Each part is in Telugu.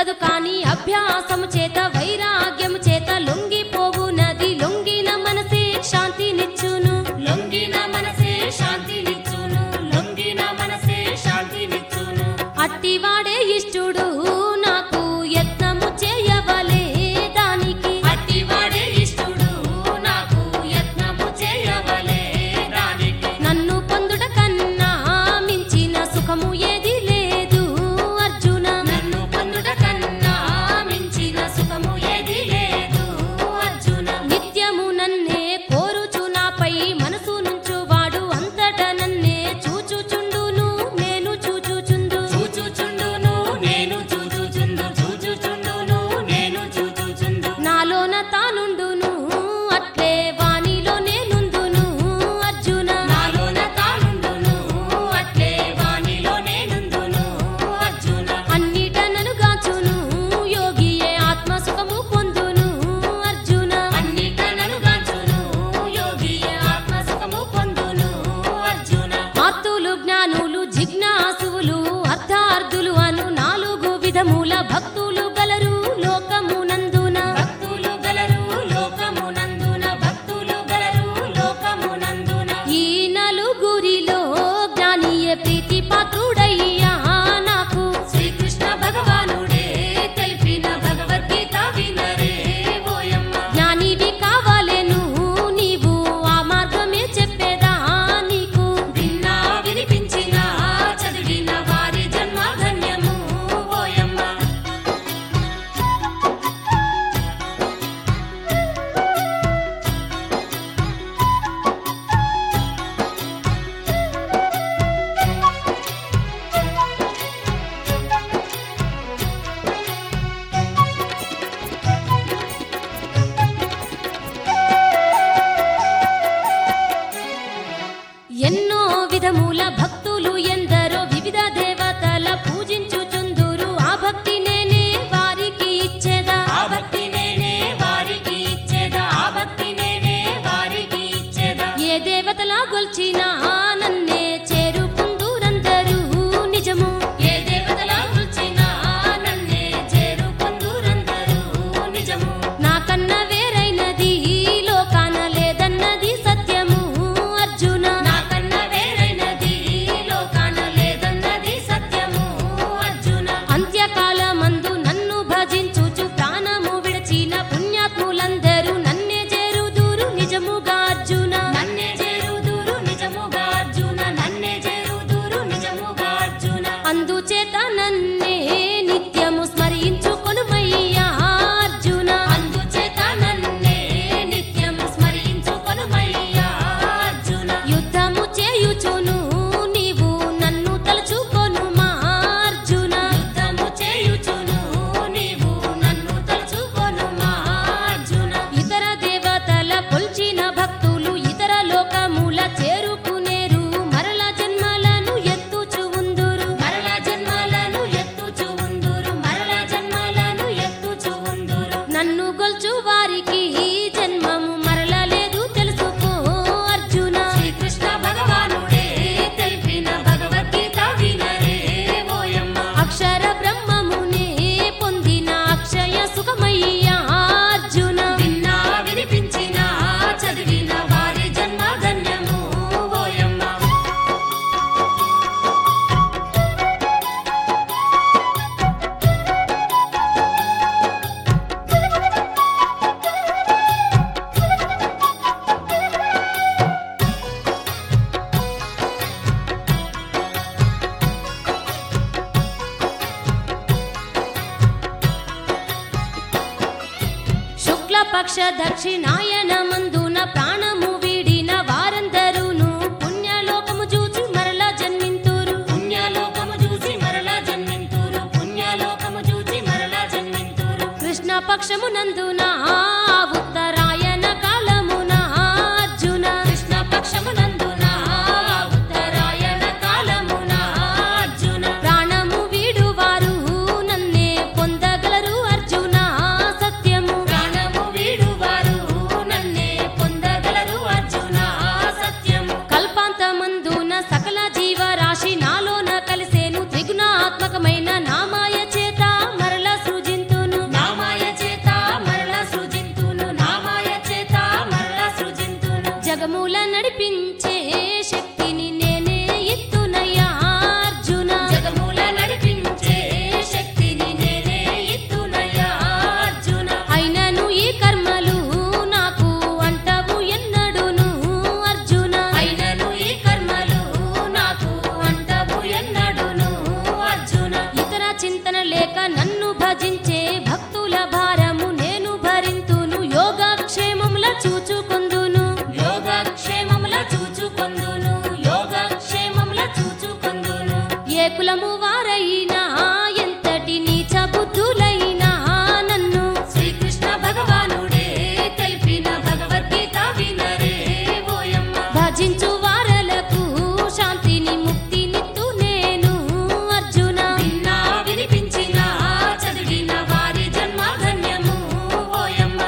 లొంగదు కాని అభ్యాసము చేత వైరాగ్యము చేత లొంగిపోవు నది లొంగిన మనసే శాంతినిచ్చును లొంగిన మనసే శాంతినిచ్చును లొంగిన మనసే శాంతినిచ్చును అట్టివాడే ఇష్టుడు నాకు యత్నము చేయవలే దానికి అట్టివాడే ఇష్టుడు నాకు యత్నము చేయవలే దానికి నన్ను పొందుట కన్నా మించిన సుఖము ఏది లేదు అర్జున నన్ను పొందుట కన్నా మించిన సుఖము ఏది లేదు అర్జున నిత్యము నన్నే కోరుచు నాపై మనసు నుంచువాడు అంతట నన్నే చూచుచుండును నేను చూచుచుండు చూచుచుండును నేను చూచుచుండు చూచుచుండును నేను చూచుచుండు నాలోన తానుండును అట్లే వానిలో నేనుందును అర్జున నాలోన తానుండును అట్లే వానిలో నేనుందును అర్జున అన్నిట నన్ను గాచును యోగియే ఆత్మ సుఖము పొందును అర్జున అన్నిట నన్ను గాంచును యోగియే ఆత్మ సుఖము పొందును అర్జున ఆర్తులు జ్ఞానులు జిజ్ఞాసువులు అర్థార్థులు అను 4 విధముల భక్తులు గలరు లోకమునందున భక్తులు గలరు లోకమునందున భక్తులు గలరు లోకమునందున ఈ నలుగురిలో జ్ఞానియే ప్రీతి పాత్రుడయ్యా నాకు శ్రీకృష్ణ భగవానుడే తెలిపిన భగవద్గీత వినరే ఓయమ్మ జ్ఞానివి కావాలెను నీవు ఆ మార్గమే చెప్పేదా నీకు విన్నా వినిపించిన చదివిన వారి జన్మ ధన్యము ఓయమ్మ ఎన్నో విధముల భక్తులు ఎందరో వివిధ దేవతల పూజించుచుందురు ఆ భక్తి నేనే వారికి ఇచ్చేదా ఆ భక్తి నేనే వారికి ఇచ్చేదా ఆ భక్తి నేనే వారికి ఇచ్చేదా ఏ దేవతల గొల్చినా నన్నే చేరుకుందురందరూ నిజము ఏ దేవతల గుర్చినా నన్నే చేరుకొందురందరూ నిజము నాకన్నా వేరైనది లోకాన లేదన్నది సత్యము అర్జున నాకన్నా వేరైనది లోకాన లేదన్నది సత్యము అర్జున అంత్యకాలమందు నన్ను భజించుచు ప్రాణము విడిచిన పుణ్యాత్ములందరూ నన్నే చేరుదురు నిజముగా అర్జున నన్నే చేరుదురు నిజముగా అర్జున నన్నే చేరుదురు నిజముగా అర్జున అందుచేత నన్నే నిత్యము స్మరించుకొనుమయ్యా అర్జున అందుచేత నన్నే నిత్యము స్మరించుకొనుమయ్యా అర్జున యుద్ధము చేయుచును నీవు నన్ను తలుచుకొనుమా అర్జున యుద్ధము చేయుచును నీవు నన్ను తలుచుకొనుమా అర్జున ఇతర దేవతల కొల్చిన భక్తులు ఇతర లోకముల చేరుకునేరు మరల జన్మలను ఎత్తుచు ఉందురు మరల జన్మలను ఎత్తుచు ఉందురు మరల జన్మలను ఎత్తుచు ఉందురు నన్ను గొల్చు వారికి ఈ జన్మము మరల లేదు తెలుసుకో అర్జున శ్రీకృష్ణ భగవానుడే తెలిపిన భగవద్గీత వినరే ఓయమ్మ అక్షర బ్రహ్మమునే పొందిన అక్షయ సుఖమయ్యా అర్జున విన్నా వినిపించిన చదివిన వారి జన్మ ధన్యము ఓయమ్మ శుక్లపక్ష దక్షిణాయన మందున ప్రాణము వీడిన వారందరూను పుణ్యలోకము చూచి మరల జన్మింతురు పుణ్యలోకము చూసి మరలా జన్మింతురు పుణ్యలోకము చూసి మరలా జన్మింతురు కృష్ణ పక్షమునందున ఆ ఉత్తరాయణ కాలమున అర్జున కృష్ణ పక్షమునందున ఉత్తరాయణ కాలమున అర్జున ప్రాణము వీడువారు నన్నే పొందగలరు అర్జున సత్యము ప్రాణము వీడువారు నన్నే పొందగలరు అర్జున సత్యము కల్పాంతమందున సకల జీవరాశి నాలోన కలిసేను త్రిగుణాత్మకమైన నామాయ చేత మరల సృజి వారైనా ఎంతటి నీచ బుద్ధులైనా నన్ను శ్రీకృష్ణ భగవానుడే తెలిపిన భగవద్గీత వినరే ఓయమ్మ. భజించు వారలకు శాంతిని ముక్తినిత్తు నేను అర్జున. విన్నా వినిపించిన చదివిన వారి జన్మ ధన్యము ఓయమ్మ.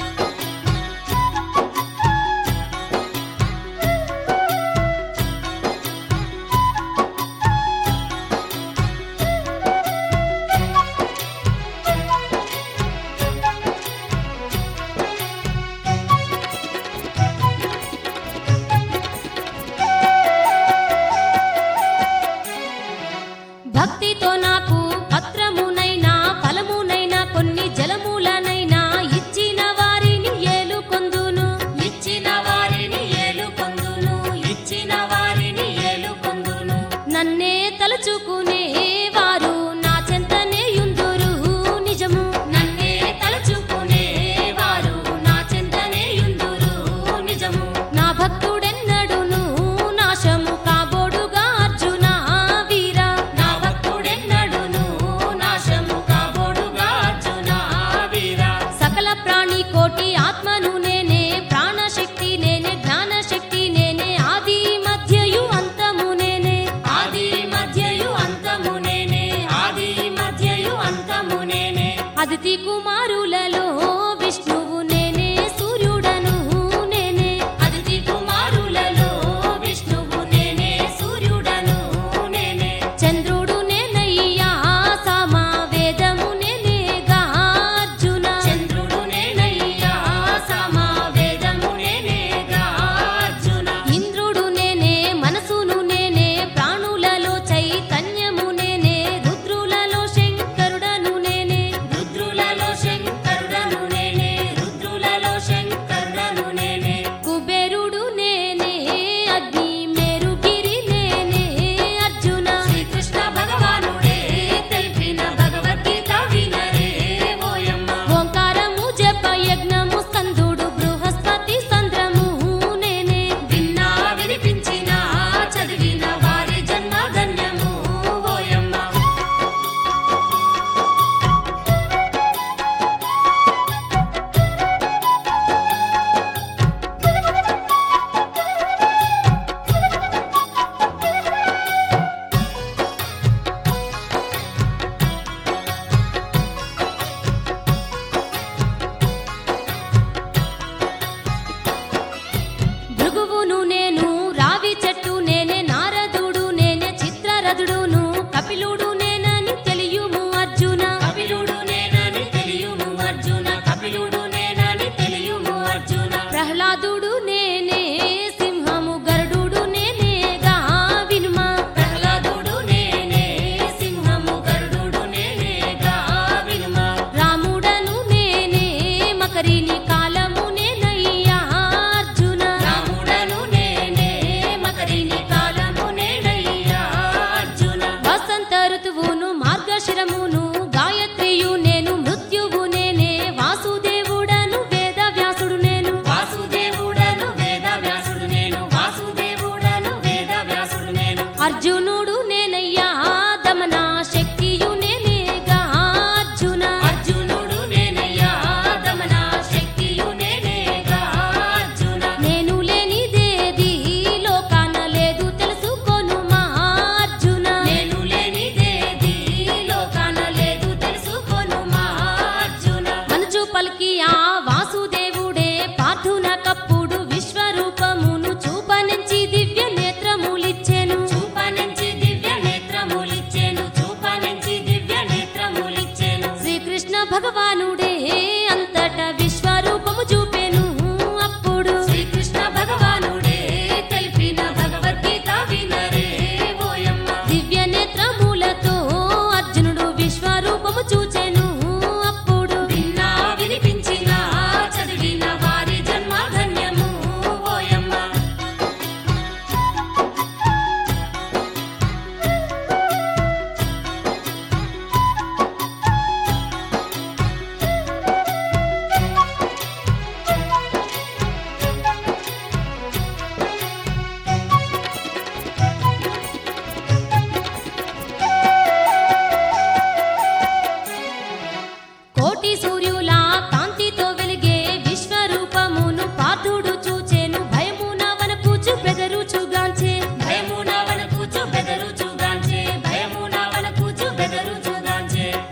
భక్తితో నాకు పత్రమునైనా ఫలమునైనా కొన్ని జలములనైనా ఇచ్చిన వారిని ఏలుకొందును. ఇచ్చిన వారిని ఏలుకొందును, ఇచ్చిన వారిని ఏలుకొందును. నన్నే తలుచుకునే వారు నా చెంతనే యుందురు నిజము. నన్నే తలుచుకునే వారు నా చెంతనే యుందురు నిజము. నా భక్తుడెన్నడును నాశము కాబోడుగా అర్జున వీరా. నా భక్తుడెన్నడును నాశము కాబోడుగా అర్జున వీరా. సకల ప్రాణి కోటి ఆత్మను నేనే, ప్రాణశక్తి నేనే, జ్ఞానశక్తి నేనే, ఆది మధ్యయు అంతము నేనే. ఆది మధ్యయు అంతము నేనే, ఆది మధ్యయు అంతము నేనే. అదితి కుమారులలో విష్ణువు నేనే, సూర్యుడను నేనే. అదితి కుమారులలో విష్ణువు నేనే, సూర్యుడను నేనే. చంద్రుడు నేనయ్యా, సామ వేదము నేనేగా అర్జున. చంద్రుడు నేనయ్యా, సమవేదము నేనేగా అర్జున. ఇంద్రుడు నేనే, మనసును నేనే, ప్రాణులలో చైతన్యము నేనే, రుద్రులలో శంకరుడను నేనే. రుద్రులలో శంకరుడను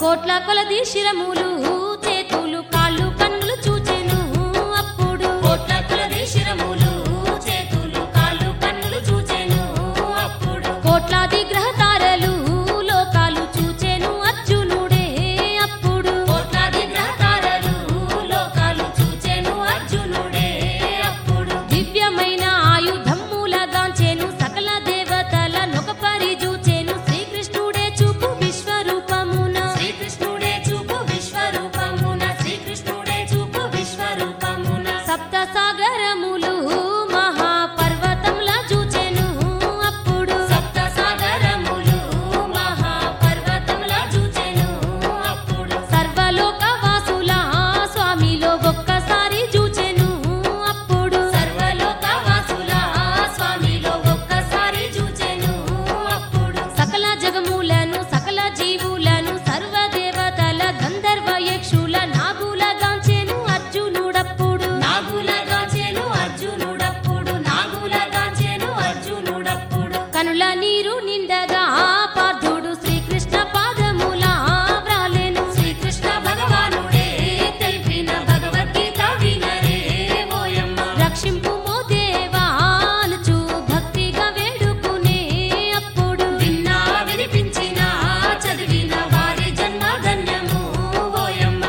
కోట్ల కొలది శిరములు చేతులు కాళ్ళు కన్నులు చూచెను అప్పుడు కోట్ల కొలది శిరములు చేతులు కాళ్ళు కన్నులు చూచెను అప్పుడు కోట్లాది గ్రహతారలు లోకాలు చూచెను అర్జునుడే అప్పుడు కోట్లాది గ్రహతారలు లోకాలు చూచెను అర్జునుడే అప్పుడు దివ్యమైన ఆయుధమ్ములగాంచెను సకల దేవతల నొక పరిజూచెను శ్రీకృష్ణుడే చూపు విశ్వరూపమున శ్రీకృష్ణుడే చూపు విశ్వరూపమున శ్రీకృష్ణుడే చూపు విశ్వరూపమున సప్త సాగరములు మహాపర్వతంలా చూచెను అప్పుడు సప్త సాగరములు మహాపర్వతంలా చూచెను అప్పుడు సర్వలోక వాసుల స్వామిలో ఒక్కసారి చూచెను అప్పుడు సర్వలోక వాసుల స్వామిలో ఒక్కసారి చూచెను అప్పుడు సకల జగములను సకల జీవులను సర్వదేవతల గంధర్వ యక్షుల నాగులగాంచెను అర్జునుడప్పుడు నాగులగాంచెను అర్జునుడప్పుడు నాగులగాంచెను అర్జునుడప్పుడు కనుల నీరు నిండగా పార్థుడు శ్రీకృష్ణ పాదముల వ్రాలెను శ్రీకృష్ణ భగవానుడే తెలిపిన భగవద్గీత వినరే ఓయమ్మ రక్షింపు మో దేవా అనుచు భక్తిగా వేడుకునే అప్పుడు విన్నా వినిపించిన చదివిన వారి జన్మ ధన్యము ఓయమ్మ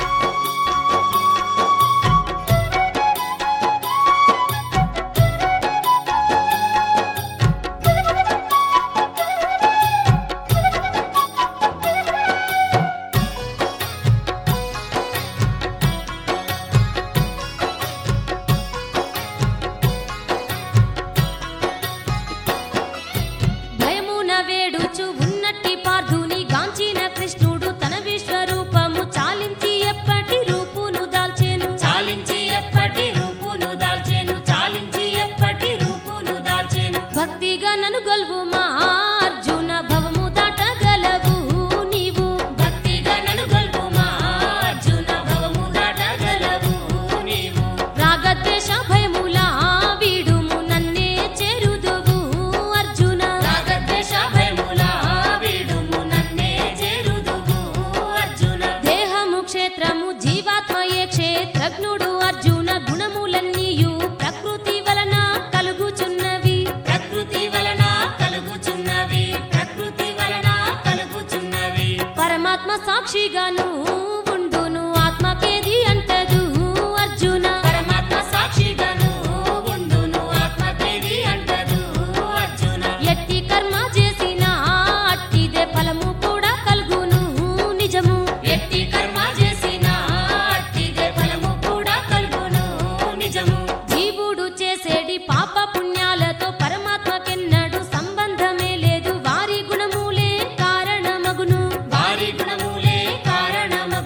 భయమున వేడుచు ఉన్నట్టి పార్థుని గాంచిన కృష్ణుడు తన విశ్వరూపము చాలించి ఎప్పటి రూపును దాల్చెను చాలించి ఎప్పటి రూపును దాల్చెను చాలించి ఎప్పటి రూపును దాల్చెను భక్తిగా నన్ను గొల్వుమా అర్జున భవము దాటగలవు నీవు భక్తిగా నన్ను గొల్పుమా అర్జున భవము దాటగలవు నీవు రాగద్వేష భయముల వీడుము నన్నే చేరుదువు అర్జున రాగద్వేష భయముల వీడుము నన్నే చేరుదువు అర్జున దేహము క్షేత్రము జీవాత్మయే క్షేత్రజ్ఞుడు అర్జున గుణములన్నీయు ప్రకృతి వలన కలుగుచున్నవి ప్రకృతి వలన కలుగుచున్నవి ప్రకృతి వలన కలుగుచున్నవి పరమాత్మ సాక్షిగాను ఉండును ఆత్మకేది అంటదు అర్జున పరమాత్మ సాక్షిగాను ఉండును ఆత్మకేది అంటదు అర్జున ఎట్టి కర్మ చేసినా అట్టిదే ఫలము కూడా కలుగును నిజము ఎట్టి కర్మ చేసినా అట్టిదే ఫలము కూడా కలుగును నిజము జీవుడు చేసేడి పాప పుణ్యాలతో పరమాత్మకెన్నడు సంబంధమే లేదు వారి గుణములే కారణమగును వారి గుణములే కారణమగును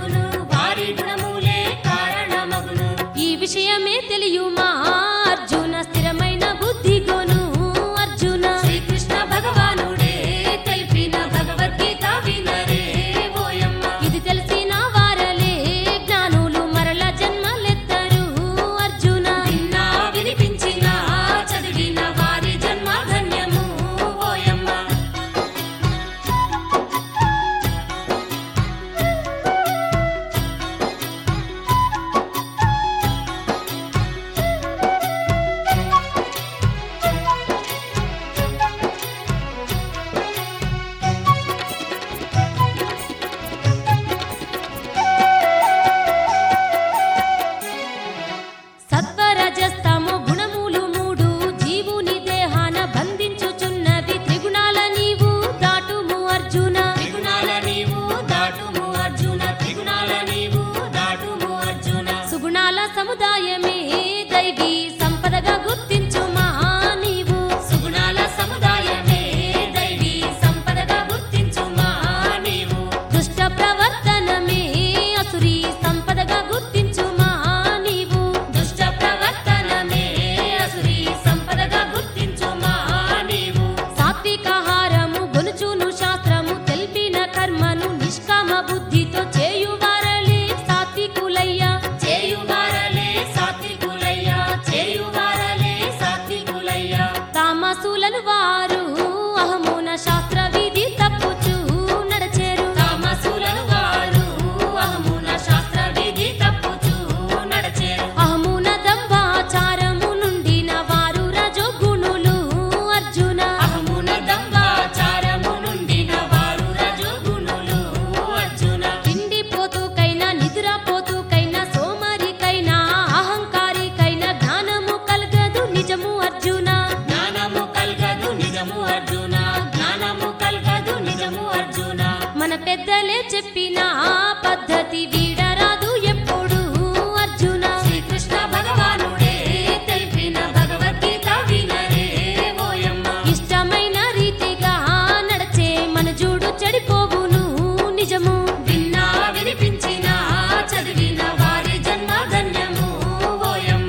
పెద్దలే చెప్పిన పద్ధతి వీడరాదు ఎప్పుడు అర్జున. శ్రీకృష్ణ భగవానుడే తెలిపిన భగవద్గీత వినరే ఓయమ్మ. ఇష్టమైన రీతిగా నడచే మన జూడు చెడిపోవును నిజము. విన్నా వినిపించిన చదివిన వారి జన్మ ధన్యము ఓయమ్మ.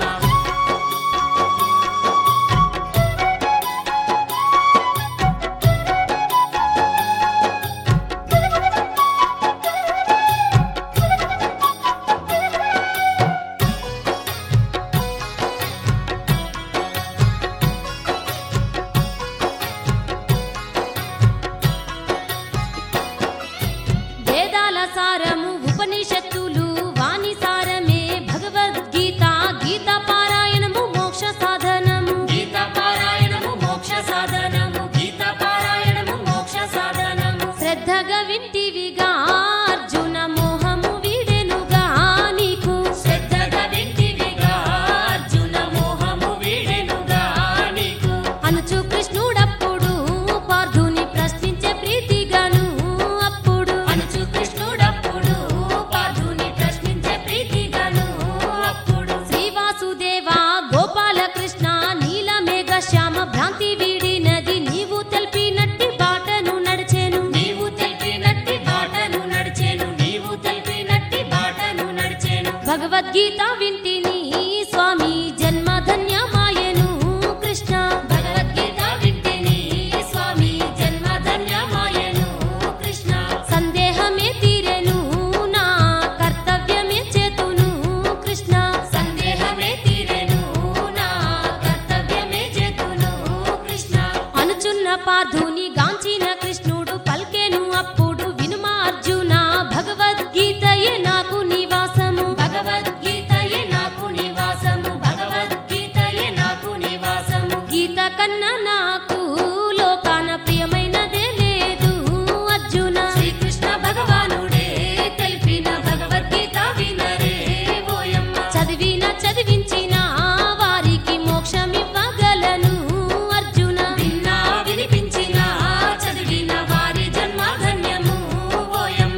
వేదాల సారము ఉపనిషత్తులు వాణి సారమే భగవద్గీత. గీత పారాయణము మోక్ష సాధనము. గీత పారాయణము మోక్ష సాధనము. గీత పారాయణము మోక్ష సాధనము. శ్రద్ధగా వింటివిగా అర్జున మోహము వీడెనుగా నీకు. శ్రద్ధగా వింటివిగా అర్జున మోహము వీడెనుగా నీకు. అనుచు కృష్ణుడప్పుడు పార్థుని ప్రశ్నించే ప్రీతిగాను అప్పుడు. అనుచు కృష్ణుడప్పుడు పార్థుని ప్రశ్నించే ప్రీతిగాను అప్పుడు. శ్రీవాసుదేవా గోపాలకృష్ణ నీలమేఘ శ్యామ భ్రాంతి వీడినది నీవు తెలిపినట్టి బాటను నడిచెను. నీవు తెలిపినట్టి బాటను నడిచెను. నీవు తెలిపినట్టి బాటను నడిచెను. భగవద్గీత వింటిని స్వామి జన్మ ధన్యమాయెను కృష్ణ. భగవద్గీత వింటిని స్వామి జన్మ ధన్యమాయెను కృష్ణ. సందేహమే తీరెను నా కర్తవ్యమే చేతును కృష్ణ. సందేహమే తీరెను నా కర్తవ్యమే చేతును కృష్ణ. అనుచున్న పార్థుని గాంచిన కృష్ణుడు పల్కెను అప్పుడు వినుమా అర్జున భగవద్గీతయే నాకు నివాసము. భగవద్గీతయే నాకు నివాసము. భగవద్గీతయే నాకు నివాసము. గీత కన్నా నాకు లోకాన ప్రియమైనదే లేదు అర్జున. శ్రీకృష్ణ భగవానుడే తెలిపిన భగవద్గీత వినరే ఓయమ్మ. చదివిన చదివించిన వారికి మోక్షమివ్వగలను అర్జున. విన్నా వినిపించిన చదివిన వారి జన్మ ధన్యము ఓయమ్మ.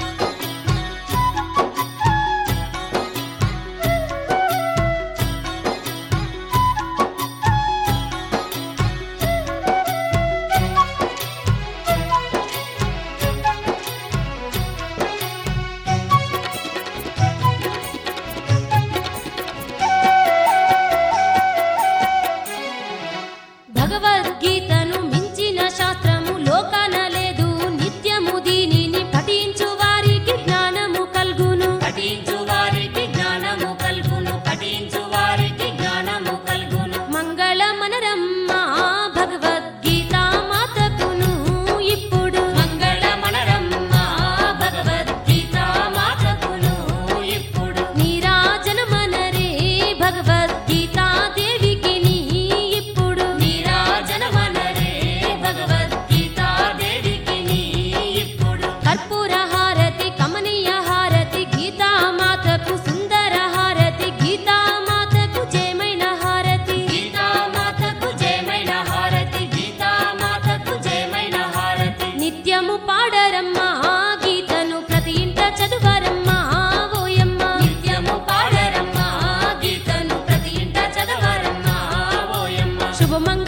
భగవద్గీతను మించిన శాస్త్రము లోకాన లేదు. నిత్యము దీనిని పఠించు వారికి జ్ఞానము కల్గును. పఠించు వారికి జ్ఞానము కల్గును. పఠించు వారికి జ్ఞానము కల్గును. మంగళమనరమ్మ భగవద్గీత మాతకును ఇప్పుడు. మంగళమనరమ్మ భగవద్గీత మాతకును ఇప్పుడు. నీరాజనమనరే భగవద్గీత దేవికిని ఇప్పుడు. నీరాజనమనరే భగవద్గీత దేవికిని ఇప్పుడు. కర్పూర హారతి కమనీయ హారతి గీతా మాతకు. సుందర హారతి గీతా మాతకు. జయమైన హారతి గీతా మాతకు జయమైన హారతి. గీతా మాతకు జయమైన హారతి. నిత్యము పాడరమ్మా గీతను ప్రతి ఇంట చదువరమ్మా ఓయమ్మ. నిత్యము పాడరమ్మా గీతను ప్రతి ఇంట చదవరమ్మా ఓయమ్మ. శుభమంగళ